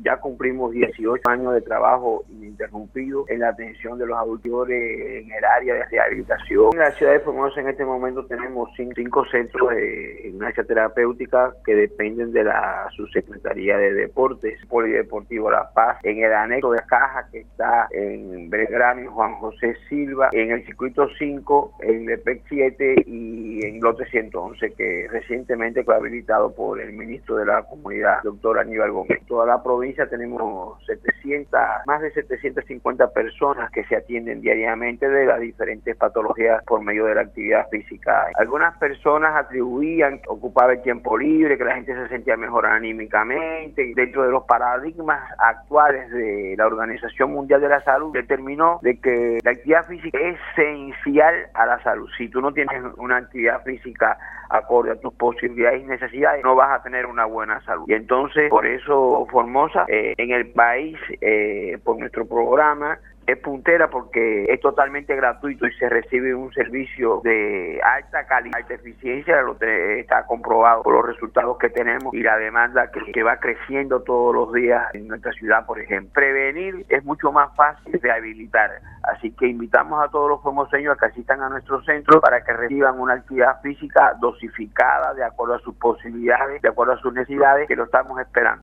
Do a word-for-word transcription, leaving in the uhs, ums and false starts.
Ya cumplimos dieciocho años de trabajo ininterrumpido en la atención de los adultos en el área de rehabilitación. En la ciudad de Formosa en este momento tenemos cinco centros de gimnasia terapéutica que dependen de la Subsecretaría de Deportes, Polideportivo La Paz, en el anexo de Caja que está en Belgrano y Juan José Silva, en el circuito cinco, en el P E C siete y en lote ciento once, que recientemente fue habilitado por el ministro de la Comunidad, doctor Aníbal Gómez. En toda la provincia tenemos setecientas, más de setecientas cincuenta personas que se atienden diariamente de las diferentes patologías por medio de la actividad física. Algunas personas atribuían que ocupaba el tiempo libre, que la gente se sentía mejor anímicamente. Dentro de los paradigmas actuales de la Organización Mundial de la Salud, determinó de que la actividad física es esencial a la salud. Si tú no tienes una actividad física acorde a tus posibilidades y necesidades, no vas a tener una buena salud. Y entonces, por eso Formosa, eh, en el país, eh, por nuestro programa, es puntera porque es totalmente gratuito y se recibe un servicio de alta calidad, alta eficiencia, lo que está comprobado por los resultados que tenemos y la demanda que, que va creciendo todos los días en nuestra ciudad, por ejemplo. Prevenir es mucho más fácil de habilitar, así que invitamos a todos los formoseños a que asistan a nuestro centro para que reciban una actividad física dosificada de acuerdo a sus posibilidades, de acuerdo a sus necesidades, que lo estamos esperando.